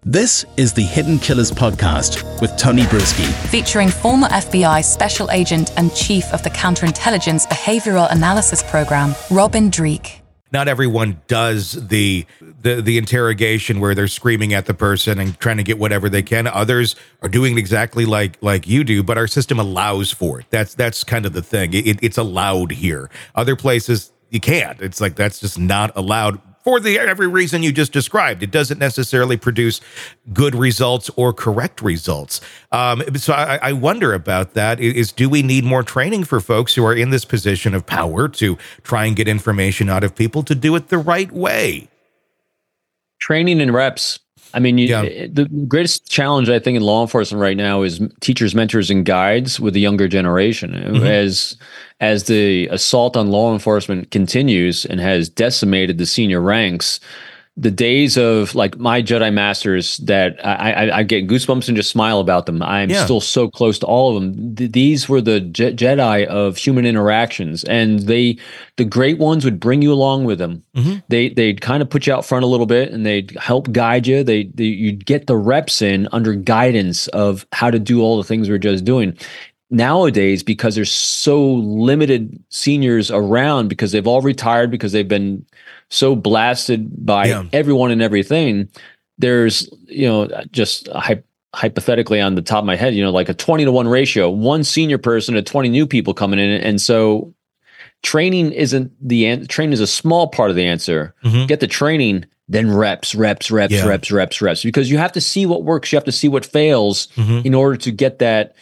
This is the Hidden Killers podcast with Tony Brueski, featuring former FBI Special Agent and Chief of the Counterintelligence Behavioral Analysis Program, Robin Dreeke. Not everyone does the interrogation where they're screaming at the person and trying to get whatever they can. Others are doing it exactly like you do, but our system allows for it. That's kind of the thing. It's allowed here. Other places you can't. It's like that's just not allowed. For every reason you just described, it doesn't necessarily produce good results or correct results. So I wonder about that. Do we need more training for folks who are in this position of power to try and get information out of people to do it the right way? Training and reps. I mean, the greatest challenge, I think, in law enforcement right now is teachers, mentors, and guides with the younger generation. Mm-hmm. As the assault on law enforcement continues and has decimated the senior ranks, the days of like my Jedi Masters that I get goosebumps and just smile about them. I'm still so close to all of them. These were the Jedi of human interactions, and the great ones would bring you along with them. Mm-hmm. They'd kind of put you out front a little bit, and they'd help guide you. You'd get the reps in under guidance of how to do all the things we're just doing. Nowadays, because there's so limited seniors around, because they've all retired, because they've been so blasted by everyone and everything, there's, just hypothetically on the top of my head, like a 20-to-1 ratio, one senior person to 20 new people coming in. And so training isn't the answer. Training is a small part of the answer. Mm-hmm. Get the training, then reps, because you have to see what works. You have to see what fails in order to get that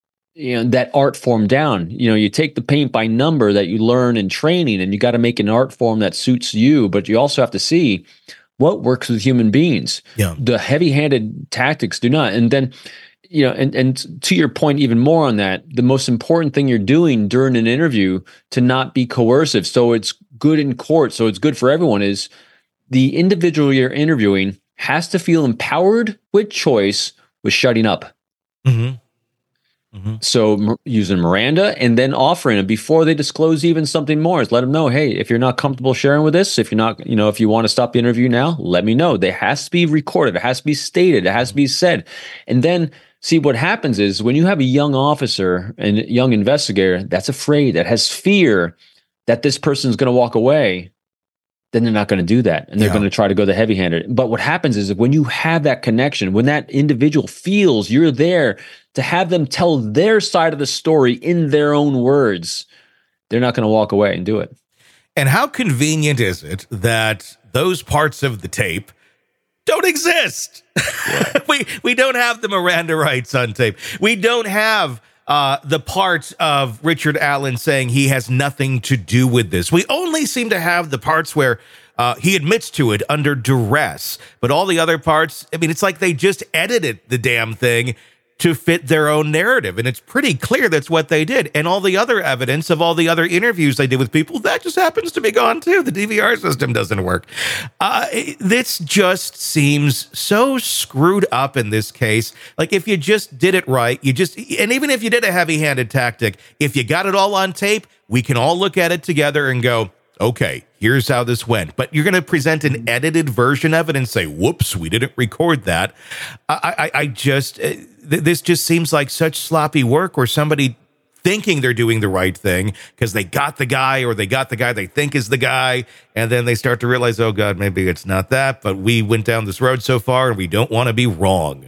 art form down. You take the paint by number that you learn in training, and you got to make an art form that suits you, but you also have to see what works with human beings. Yeah. The heavy-handed tactics do not. And then, and to your point even more on that, the most important thing you're doing during an interview to not be coercive, so it's good in court, so it's good for everyone, is the individual you're interviewing has to feel empowered with choice with shutting up. Mm-hmm. Mm-hmm. So using Miranda and then offering it before they disclose even something more is let them know, hey, if you're not comfortable sharing with this, if you're not, if you want to stop the interview now, let me know. It has to be recorded. It has to be stated. It has to be said. And then see what happens is when you have a young officer and young investigator that's afraid, that has fear that this person's going to walk away, then they're not going to do that. And they're going to try to go the heavy-handed. But what happens is that when you have that connection, when that individual feels you're there to have them tell their side of the story in their own words, they're not going to walk away and do it. And how convenient is it that those parts of the tape don't exist? Yeah. We don't have the Miranda rights on tape. We don't have the part of Richard Allen saying he has nothing to do with this. We only seem to have the parts where he admits to it under duress. But all the other parts, I mean, it's like they just edited the damn thing to fit their own narrative. And it's pretty clear that's what they did. And all the other evidence of all the other interviews they did with people, that just happens to be gone too. The DVR system doesn't work. This just seems so screwed up in this case. Like if you just did it right, and even if you did a heavy-handed tactic, if you got it all on tape, we can all look at it together and go, okay, here's how this went. But you're going to present an edited version of it and say, whoops, we didn't record that. This just seems like such sloppy work, or somebody thinking they're doing the right thing because they got the guy, or they got the guy they think is the guy. And then they start to realize, oh God, maybe it's not that, but we went down this road so far and we don't want to be wrong.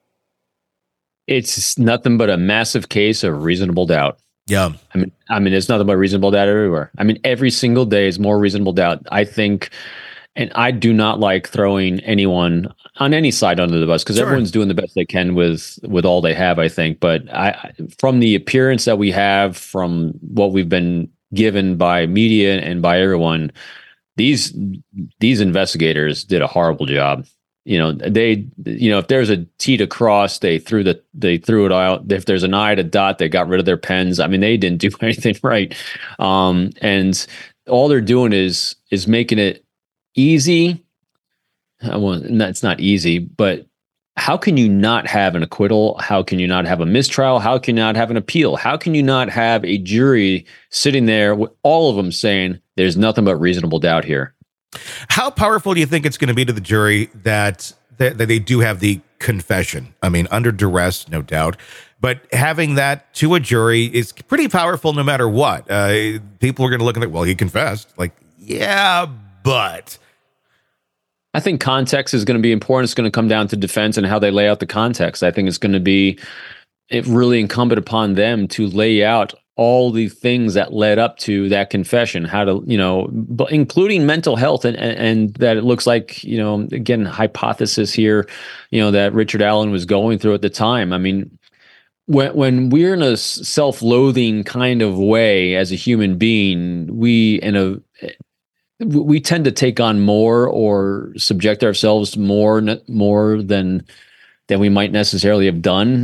It's nothing but a massive case of reasonable doubt. Yeah. I mean, it's nothing but reasonable doubt everywhere. I mean, every single day is more reasonable doubt. I think, and I do not like throwing anyone on any side under the bus, because everyone's doing the best they can with all they have, I think. But from the appearance that we have, from what we've been given by media and by everyone, these investigators did a horrible job. If there's a T to cross, they threw it out. If there's an I to dot, they got rid of their pens. I mean, they didn't do anything right. And all they're doing is making it easy. Well, it's not easy, but how can you not have an acquittal? How can you not have a mistrial? How can you not have an appeal? How can you not have a jury sitting there with all of them saying there's nothing but reasonable doubt here? How powerful do you think it's going to be to the jury that that they do have the confession. I mean, under duress, no doubt. But having that to a jury is pretty powerful no matter what. People are going to look at it, well, he confessed. Like, yeah, but... I think context is going to be important. It's going to come down to defense and how they lay out the context. I think it's going to be really incumbent upon them to lay out all the things that led up to that confession, how to, including mental health and that it looks like, again, hypothesis here, that Richard Allen was going through at the time. I mean, when we're in a self-loathing kind of way as a human being, we tend to take on more or subject ourselves more than we might necessarily have done.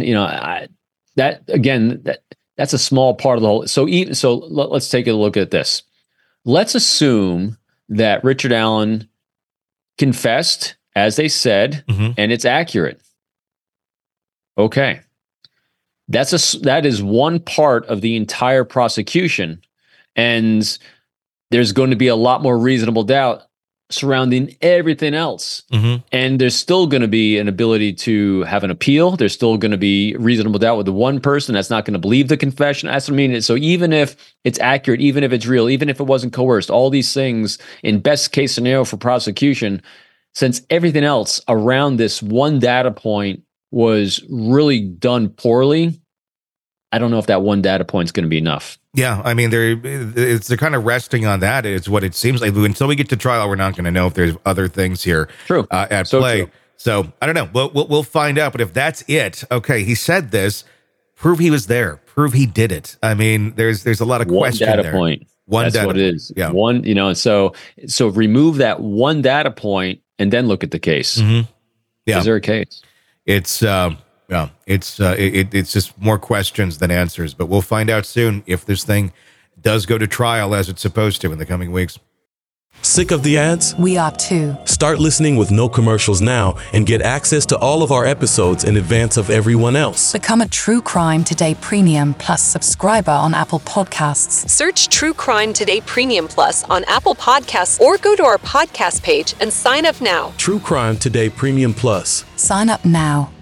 That's a small part of the whole. So let's take a look at this. Let's assume that Richard Allen confessed, as they said, and it's accurate. Okay. That is one part of the entire prosecution. And there's going to be a lot more reasonable doubt surrounding everything else. And there's still going to be an ability to have an appeal. There's still going to be reasonable doubt with the one person that's not going to believe the confession. That's what I mean. So even if it's accurate, even if it's real, even if it wasn't coerced, all these things in best case scenario for prosecution, since everything else around this one data point was really done poorly, I don't know if that one data point is going to be enough. Yeah, I mean, they're kind of resting on that. It's what it seems like. Until we get to trial, we're not going to know if there's other things here at play. True. So I don't know. We'll find out. But if that's it, okay, he said this. Prove he was there. Prove he did it. I mean, there's a lot of question there. One data point. That's data what it is. Yeah. One. So remove that one data point and then look at the case. Yeah. Is there a case? It's just more questions than answers, but we'll find out soon if this thing does go to trial as it's supposed to in the coming weeks. Sick of the ads? We are too. Start listening with no commercials now and get access to all of our episodes in advance of everyone else. Become a True Crime Today Premium Plus subscriber on Apple Podcasts. Search True Crime Today Premium Plus on Apple Podcasts or go to our podcast page and sign up now. True Crime Today Premium Plus. Sign up now.